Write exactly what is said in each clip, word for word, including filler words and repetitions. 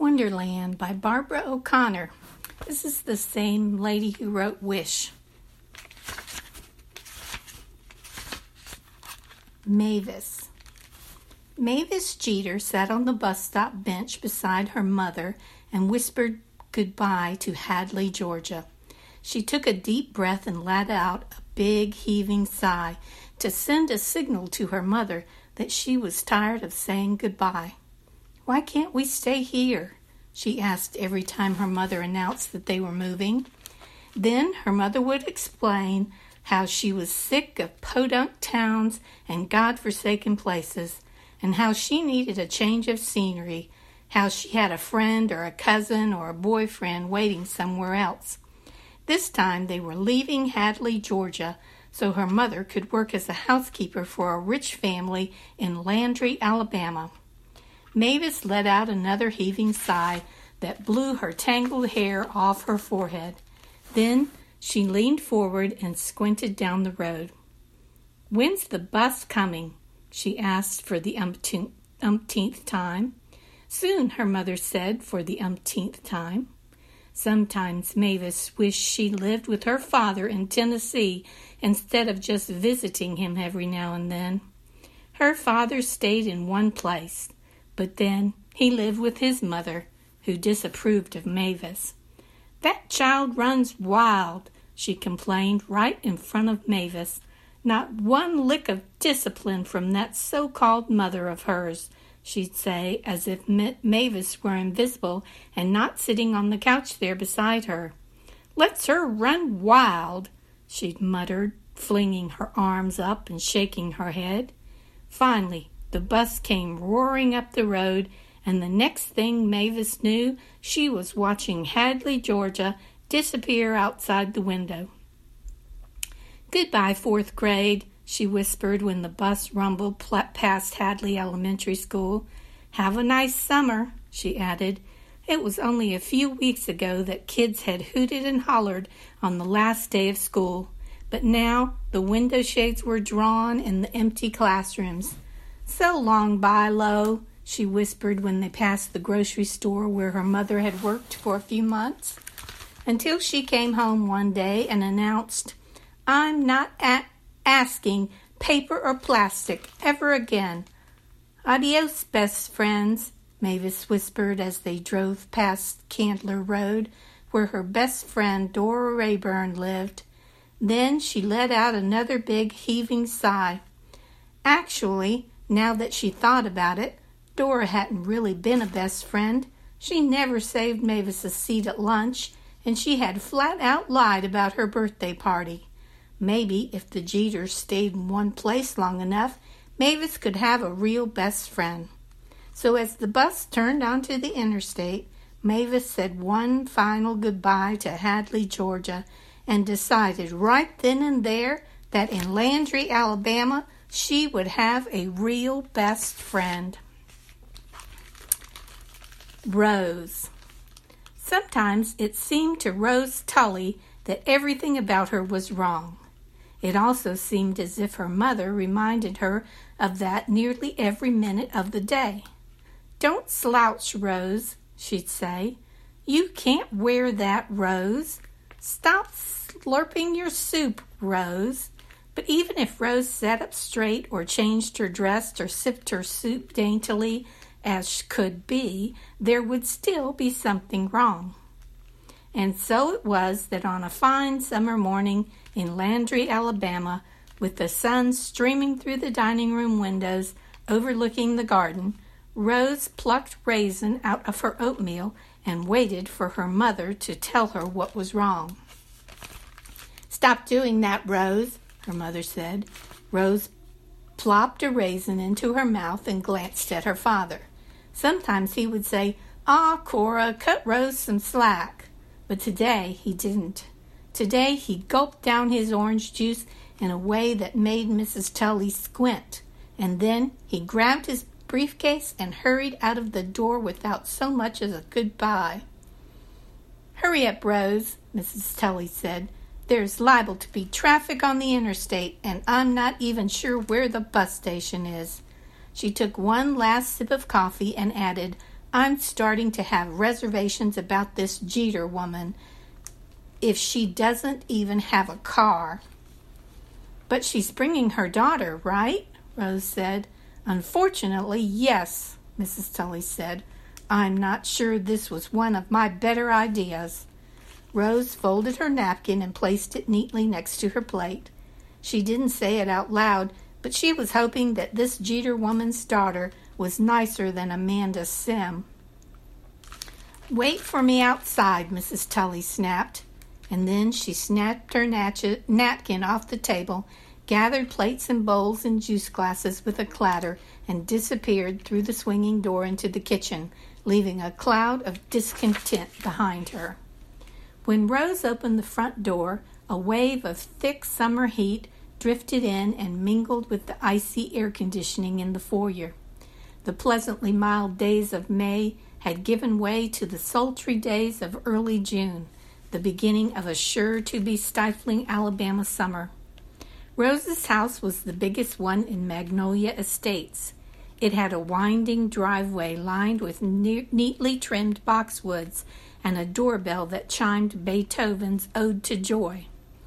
Wonderland by Barbara O'Connor. This is the same lady who wrote Wish. Mavis. Mavis Jeter sat on the bus stop bench beside her mother and whispered goodbye to Hadley, Georgia. She took a deep breath and let out a big heaving sigh to send a signal to her mother that she was tired of saying goodbye. "Why can't we stay here?" she asked every time her mother announced that they were moving. Then her mother would explain how she was sick of podunk towns and God-forsaken places, and how she needed a change of scenery, how she had a friend or a cousin or a boyfriend waiting somewhere else. This time they were leaving Hadley, Georgia, so her mother could work as a housekeeper for a rich family in Landry, Alabama. Mavis let out another heaving sigh that blew her tangled hair off her forehead. Then she leaned forward and squinted down the road. "When's the bus coming?" she asked for the umpteenth, umpteenth time. "Soon," her mother said for the umpteenth time. Sometimes Mavis wished she lived with her father in Tennessee instead of just visiting him every now and then. Her father stayed in one place, but then he lived with his mother, who disapproved of Mavis. "That child runs wild," she complained right in front of Mavis. "Not one lick of discipline from that so-called mother of hers," she'd say, as if Mavis were invisible and not sitting on the couch there beside her. "Lets her run wild," she'd muttered, flinging her arms up and shaking her head. Finally, the bus came roaring up the road, and the next thing Mavis knew, she was watching Hadley, Georgia, disappear outside the window. "Goodbye, fourth grade," she whispered when the bus rumbled past Hadley Elementary School. "Have a nice summer," she added. It was only a few weeks ago that kids had hooted and hollered on the last day of school, but now the window shades were drawn in the empty classrooms. "So long, Bilo," she whispered when they passed the grocery store where her mother had worked for a few months, until she came home one day and announced, "I'm not a- asking paper or plastic ever again." "Adios, best friends," Mavis whispered as they drove past Candler Road, where her best friend Dora Rayburn lived. Then she let out another big heaving sigh. Actually, now that she thought about it, Dora hadn't really been a best friend. She never saved Mavis a seat at lunch, and she had flat out lied about her birthday party. Maybe if the Jeters stayed in one place long enough, Mavis could have a real best friend. So as the bus turned onto the interstate, Mavis said one final goodbye to Hadley, Georgia, and decided right then and there that in Landry, Alabama, she would have a real best friend. Rose. Sometimes it seemed to Rose Tully that everything about her was wrong. It also seemed as if her mother reminded her of that nearly every minute of the day. "Don't slouch, Rose," she'd say. "You can't wear that, Rose. Stop slurping your soup, Rose." But even if Rose sat up straight or changed her dress or sipped her soup daintily as could be, there would still be something wrong. And so it was that on a fine summer morning in Landry, Alabama, with the sun streaming through the dining room windows overlooking the garden, Rose plucked raisin out of her oatmeal and waited for her mother to tell her what was wrong. "Stop doing that, Rose," her mother said. Rose plopped a raisin into her mouth and glanced at her father. Sometimes he would say, "Aw, Cora, cut Rose some slack." But today he didn't. Today he gulped down his orange juice in a way that made Missus Tully squint, and then he grabbed his briefcase and hurried out of the door without so much as a goodbye. "Hurry up, Rose," Missus Tully said. "There's liable to be traffic on the interstate, and I'm not even sure where the bus station is." She took one last sip of coffee and added, I'm starting to have reservations about this Jeter woman if she doesn't even have a car." "But she's bringing her daughter, right?" Rose said. "Unfortunately, yes," Missus Tully said. "I'm not sure this was one of my better ideas." Rose folded her napkin and placed it neatly next to her plate. She didn't say it out loud, but she was hoping that this Jeter woman's daughter was nicer than Amanda Sim. "Wait for me outside," Missus Tully snapped. And then she snapped her napkin off the table, gathered plates and bowls and juice glasses with a clatter, and disappeared through the swinging door into the kitchen, leaving a cloud of discontent behind her. When Rose opened the front door, a wave of thick summer heat drifted in and mingled with the icy air conditioning in the foyer. The pleasantly mild days of May had given way to the sultry days of early June, the beginning of a sure-to-be stifling Alabama summer. Rose's house was the biggest one in Magnolia Estates. It had a winding driveway lined with ne- neatly trimmed boxwoods and a doorbell that chimed Beethoven's Ode to Joy.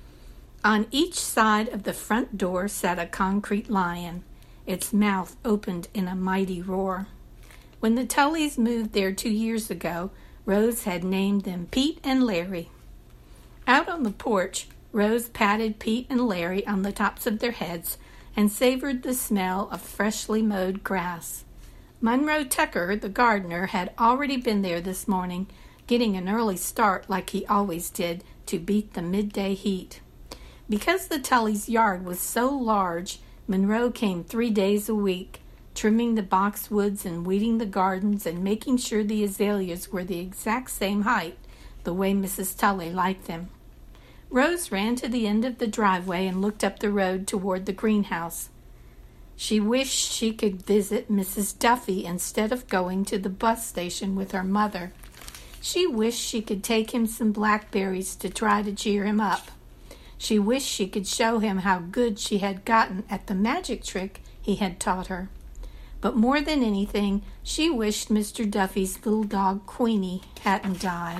On each side of the front door sat a concrete lion, its mouth opened in a mighty roar. When the Tullys moved there two years ago, Rose had named them Pete and Larry. Out on the porch, Rose patted Pete and Larry on the tops of their heads and savored the smell of freshly mowed grass. Monroe Tucker, the gardener, had already been there this morning, getting an early start like he always did to beat the midday heat. Because the Tullys' yard was so large, Monroe came three days a week, trimming the boxwoods and weeding the gardens and making sure the azaleas were the exact same height, the way Missus Tully liked them. Rose ran to the end of the driveway and looked up the road toward the greenhouse. She wished she could visit Missus Duffy instead of going to the bus station with her mother. She wished she could take him some blackberries to try to cheer him up. She wished she could show him how good she had gotten at the magic trick he had taught her. But more than anything, she wished Mister Duffy's little dog Queenie hadn't died.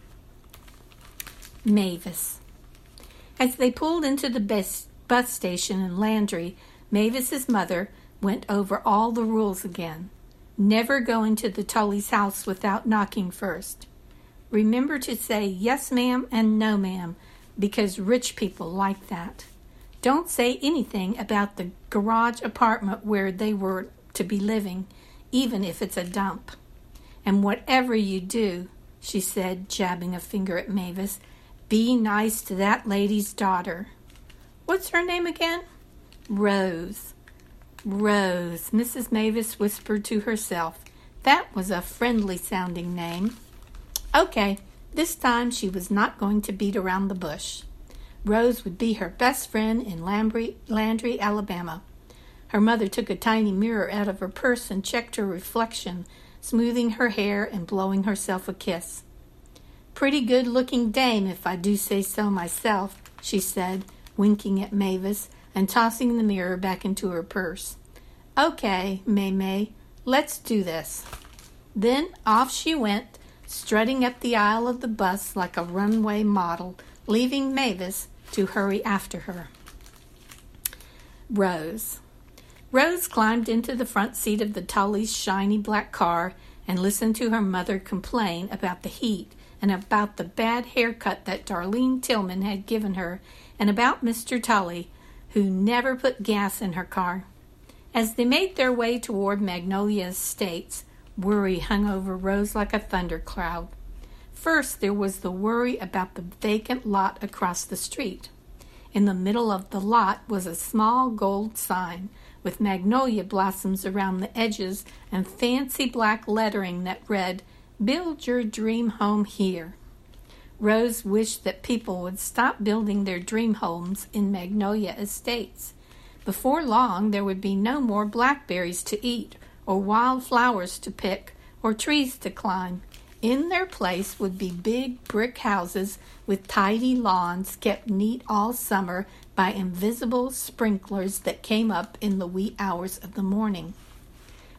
Mavis. As they pulled into the bus, bus station in Landry, Mavis's mother went over all the rules again. Never go into the Tully's house without knocking first. Remember to say yes ma'am and no ma'am, because rich people like that. Don't say anything about the garage apartment where they were to be living, even if it's a dump. And whatever you do, she said, jabbing a finger at Mavis, be nice to that lady's daughter. What's her name again? Rose. Rose, Missus Mavis whispered to herself. That was a friendly-sounding name. Okay, this time she was not going to beat around the bush. Rose would be her best friend in Landry, Landry, Alabama. Her mother took a tiny mirror out of her purse and checked her reflection, smoothing her hair and blowing herself a kiss. Pretty good-looking dame, if I do say so myself, she said, winking at Mavis and tossing the mirror back into her purse. Okay, May-May, let's do this. Then off she went, strutting up the aisle of the bus like a runway model, leaving Mavis to hurry after her. Rose. Rose climbed into the front seat of the Tully's shiny black car and listened to her mother complain about the heat and about the bad haircut that Darlene Tillman had given her and about Mister Tully, who never put gas in her car. As they made their way toward Magnolia Estates, worry hung over Rose like a thundercloud. First, there was the worry about the vacant lot across the street. In the middle of the lot was a small gold sign with magnolia blossoms around the edges and fancy black lettering that read, Build your dream home here. Rose wished that people would stop building their dream homes in Magnolia Estates. Before long, there would be no more blackberries to eat, or wild flowers to pick, or trees to climb. In their place would be big brick houses with tidy lawns kept neat all summer by invisible sprinklers that came up in the wee hours of the morning.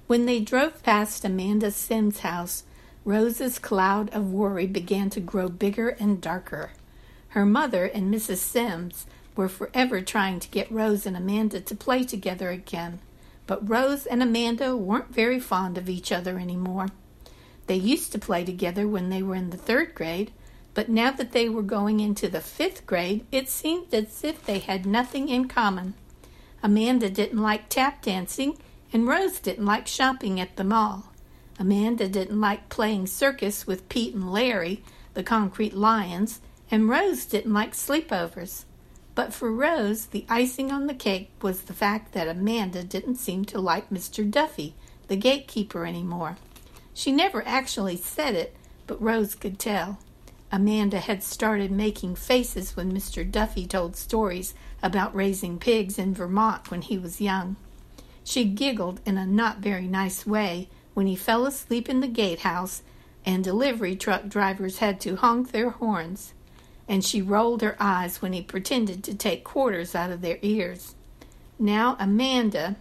When they drove past Amanda Sims' house, Rose's cloud of worry began to grow bigger and darker. Her mother and Missus Sims were forever trying to get Rose and Amanda to play together again, but Rose and Amanda weren't very fond of each other anymore. They used to play together when they were in the third grade, but now that they were going into the fifth grade, it seemed as if they had nothing in common. Amanda didn't like tap dancing, and Rose didn't like shopping at the mall. Amanda didn't like playing circus with Pete and Larry, the concrete lions, and Rose didn't like sleepovers. But for Rose, the icing on the cake was the fact that Amanda didn't seem to like Mister Duffy, the gatekeeper, anymore. She never actually said it, but Rose could tell. Amanda had started making faces when Mister Duffy told stories about raising pigs in Vermont when he was young. She giggled in a not very nice way when he fell asleep in the gatehouse and delivery truck drivers had to honk their horns, and she rolled her eyes when he pretended to take quarters out of their ears. Now Amanda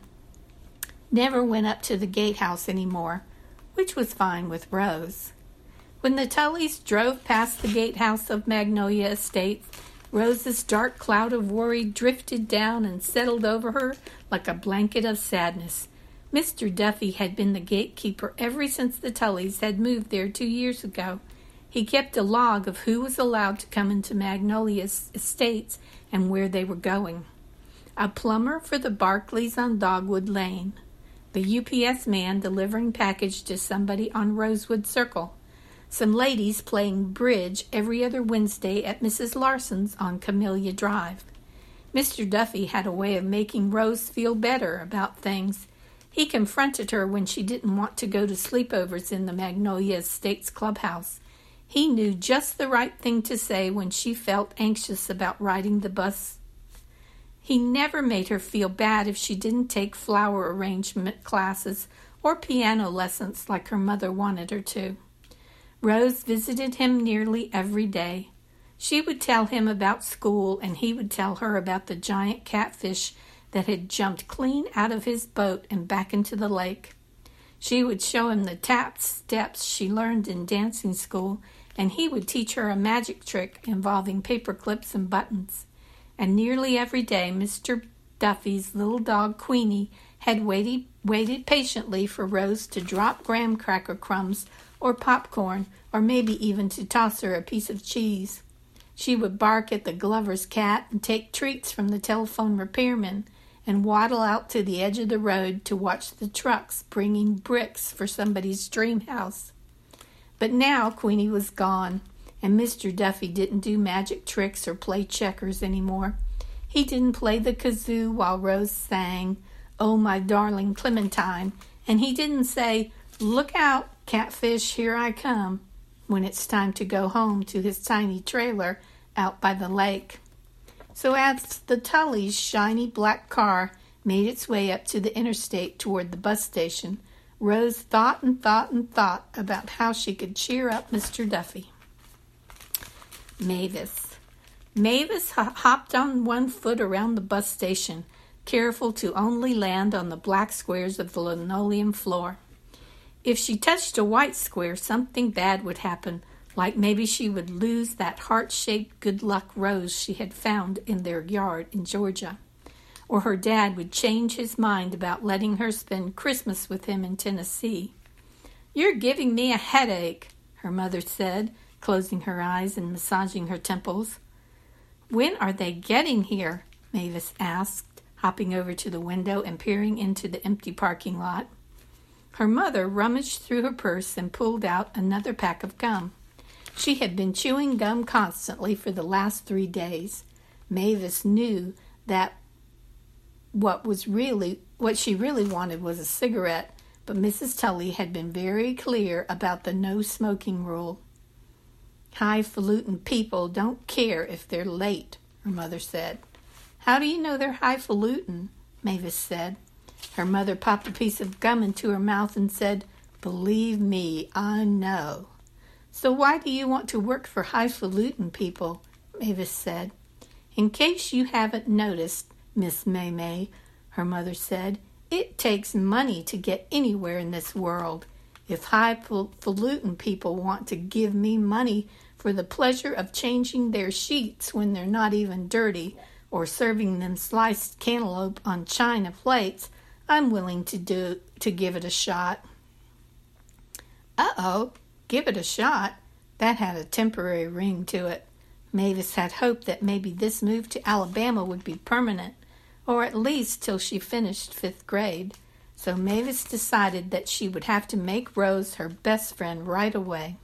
never went up to the gatehouse anymore, which was fine with Rose. When the Tullys drove past the gatehouse of Magnolia Estates, Rose's dark cloud of worry drifted down and settled over her like a blanket of sadness. Mister Duffy had been the gatekeeper ever since the Tullys had moved there two years ago. He kept a log of who was allowed to come into Magnolia Estates and where they were going. A plumber for the Barclays on Dogwood Lane. The U P S man delivering package to somebody on Rosewood Circle. Some ladies playing bridge every other Wednesday at Missus Larson's on Camellia Drive. Mister Duffy had a way of making Rose feel better about things. He confronted her when she didn't want to go to sleepovers in the Magnolia Estates clubhouse. He knew just the right thing to say when she felt anxious about riding the bus. He never made her feel bad if she didn't take flower arrangement classes or piano lessons like her mother wanted her to. Rose visited him nearly every day. She would tell him about school, and he would tell her about the giant catfish that had jumped clean out of his boat and back into the lake. She would show him the tap steps she learned in dancing school, and he would teach her a magic trick involving paper clips and buttons. And nearly every day, Mister Duffy's little dog, Queenie, had waited, waited patiently for Rose to drop graham cracker crumbs or popcorn, or maybe even to toss her a piece of cheese. She would bark at the Glover's cat and take treats from the telephone repairman and waddle out to the edge of the road to watch the trucks bringing bricks for somebody's dream house. But now Queenie was gone, and Mister Duffy didn't do magic tricks or play checkers anymore. He didn't play the kazoo while Rose sang, "Oh, my darling Clementine," and he didn't say, "Look out, catfish, here I come," when it's time to go home to his tiny trailer out by the lake. So as the Tullys' shiny black car made its way up to the interstate toward the bus station, Rose thought and thought and thought about how she could cheer up Mister Duffy. Mavis. Mavis ho- hopped on one foot around the bus station, careful to only land on the black squares of the linoleum floor. If she touched a white square, something bad would happen, like maybe she would lose that heart-shaped good luck rose she had found in their yard in Georgia. Or her dad would change his mind about letting her spend Christmas with him in Tennessee. "You're giving me a headache," her mother said, closing her eyes and massaging her temples. "When are they getting here?" Mavis asked, hopping over to the window and peering into the empty parking lot. Her mother rummaged through her purse and pulled out another pack of gum. She had been chewing gum constantly for the last three days. Mavis knew that what was really what she really wanted was a cigarette, but Missus Tully had been very clear about the no-smoking rule. "Highfalutin people don't care if they're late," her mother said. "How do you know they're highfalutin?" Mavis said. Her mother popped a piece of gum into her mouth and said, "Believe me, I know." "So why do you want to work for highfalutin people?" Mavis said. "In case you haven't noticed, Miss May-May," her mother said, It takes money to get anywhere in this world. If highfalutin people want to give me money for the pleasure of changing their sheets when they're not even dirty, or serving them sliced cantaloupe on china plates, I'm willing to do to give it a shot." Uh-oh, give it a shot? That had a temporary ring to it. Mavis had hoped that maybe this move to Alabama would be permanent, or at least till she finished fifth grade. So Mavis decided that she would have to make Rose her best friend right away.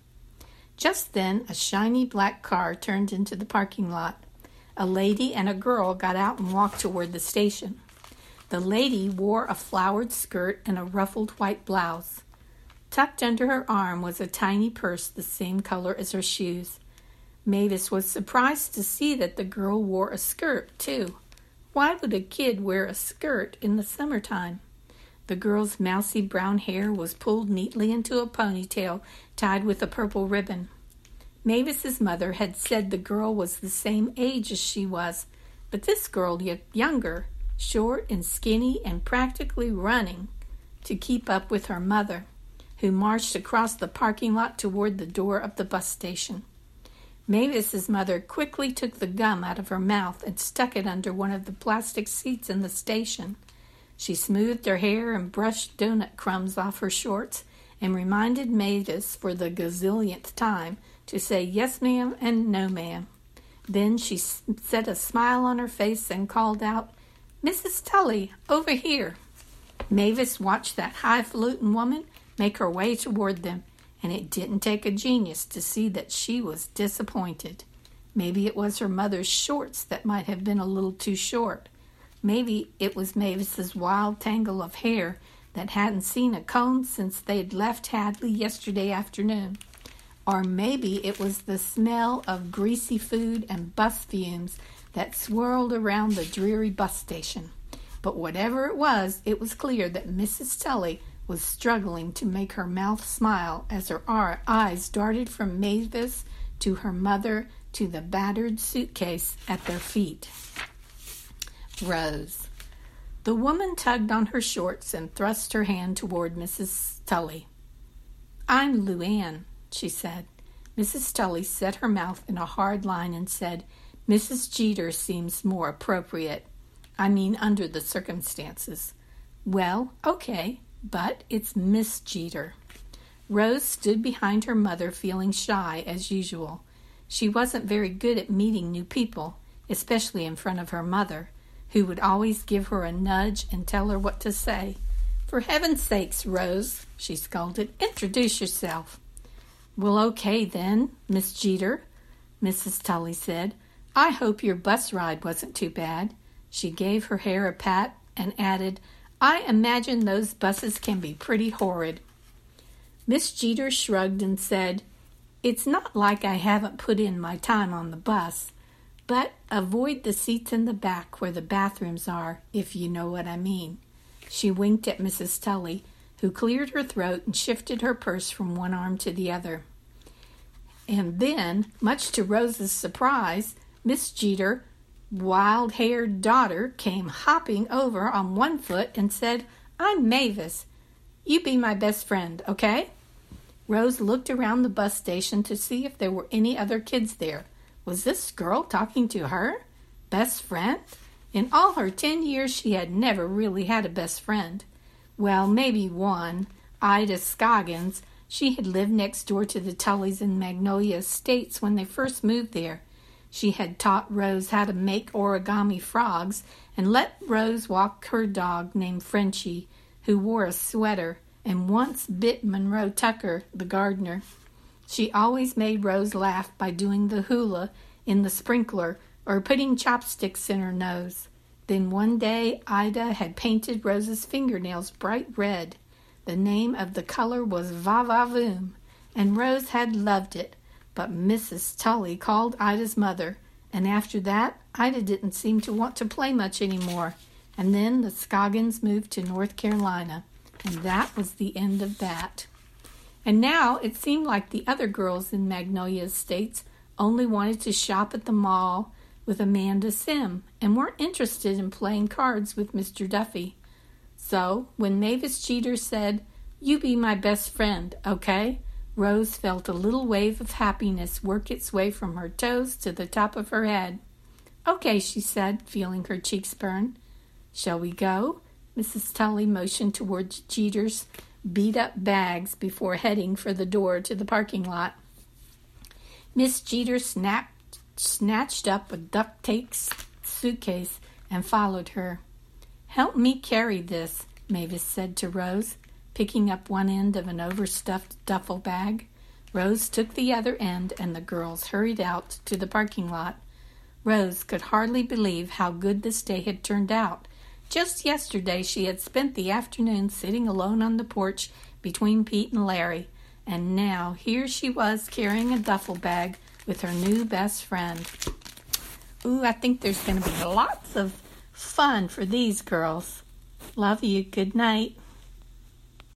Just then, a shiny black car turned into the parking lot. A lady and a girl got out and walked toward the station. The lady wore a flowered skirt and a ruffled white blouse. Tucked under her arm was a tiny purse the same color as her shoes. Mavis was surprised to see that the girl wore a skirt, too. Why would a kid wear a skirt in the summertime? The girl's mousy brown hair was pulled neatly into a ponytail tied with a purple ribbon. Mavis's mother had said the girl was the same age as she was, but this girl looked younger, short and skinny and practically running to keep up with her mother, who marched across the parking lot toward the door of the bus station. Mavis's mother quickly took the gum out of her mouth and stuck it under one of the plastic seats in the station. She smoothed her hair and brushed donut crumbs off her shorts and reminded Mavis for the gazillionth time to say yes ma'am and no ma'am. Then she set a smile on her face and called out, "Missus Tully, over here." Mavis watched that highfalutin woman make her way toward them, and it didn't take a genius to see that she was disappointed. Maybe it was her mother's shorts that might have been a little too short. Maybe it was Mavis's wild tangle of hair that hadn't seen a comb since they'd left Hadley yesterday afternoon. Or maybe it was the smell of greasy food and bus fumes that swirled around the dreary bus station. But whatever it was, it was clear that Missus Tully was struggling to make her mouth smile as her eyes darted from Mavis to her mother to the battered suitcase at their feet. Rose. The woman tugged on her shorts and thrust her hand toward Missus Tully. "I'm Luann," she said. Missus Tully set her mouth in a hard line and said, "Missus Jeter seems more appropriate. I mean, under the circumstances." "Well, okay, but it's Miss Jeter." Rose stood behind her mother, feeling shy as usual. She wasn't very good at meeting new people, especially in front of her mother, who would always give her a nudge and tell her what to say. "For heaven's sakes, Rose," she scolded, "introduce yourself." "Well, okay then, Miss Jeter," Missus Tully said. "I hope your bus ride wasn't too bad." She gave her hair a pat and added, "I imagine those buses can be pretty horrid." Miss Jeter shrugged and said, "It's not like I haven't put in my time on the bus, but avoid the seats in the back where the bathrooms are, if you know what I mean." She winked at Missus Tully, who cleared her throat and shifted her purse from one arm to the other. And then, much to Rose's surprise, Miss Jeter, wild-haired daughter, came hopping over on one foot and said, "I'm Mavis. You be my best friend, okay?" Rose looked around the bus station to see if there were any other kids there. Was this girl talking to her? Best friend? In all her ten years, she had never really had a best friend. Well, maybe one, Ida Scoggins. She had lived next door to the Tullys in Magnolia Estates when they first moved there. She had taught Rose how to make origami frogs and let Rose walk her dog named Frenchie, who wore a sweater and once bit Monroe Tucker, the gardener. She always made Rose laugh by doing the hula in the sprinkler or putting chopsticks in her nose. Then one day Ida had painted Rose's fingernails bright red. The name of the color was Va-Va-Voom, and Rose had loved it. But Missus Tully called Ida's mother, and after that Ida didn't seem to want to play much anymore. And then the Scoggins moved to North Carolina, and that was the end of that. And now it seemed like the other girls in Magnolia Estates only wanted to shop at the mall with Amanda Sim and weren't interested in playing cards with Mister Duffy. So when Mavis Jeter said, "You be my best friend, okay?" Rose felt a little wave of happiness work its way from her toes to the top of her head. "Okay," she said, feeling her cheeks burn. "Shall we go?" Missus Tully motioned towards Jeter's beat-up bags before heading for the door to the parking lot. Miss Jeter snapped, snatched up a duct-tape suitcase and followed her. "Help me carry this," Mavis said to Rose, picking up one end of an overstuffed duffel bag. Rose took the other end, and the girls hurried out to the parking lot. Rose could hardly believe how good this day had turned out. Just yesterday she had spent the afternoon sitting alone on the porch between Pete and Larry, and now here she was carrying a duffel bag with her new best friend. Ooh, I think there's going to be lots of fun for these girls. Love you. Good night.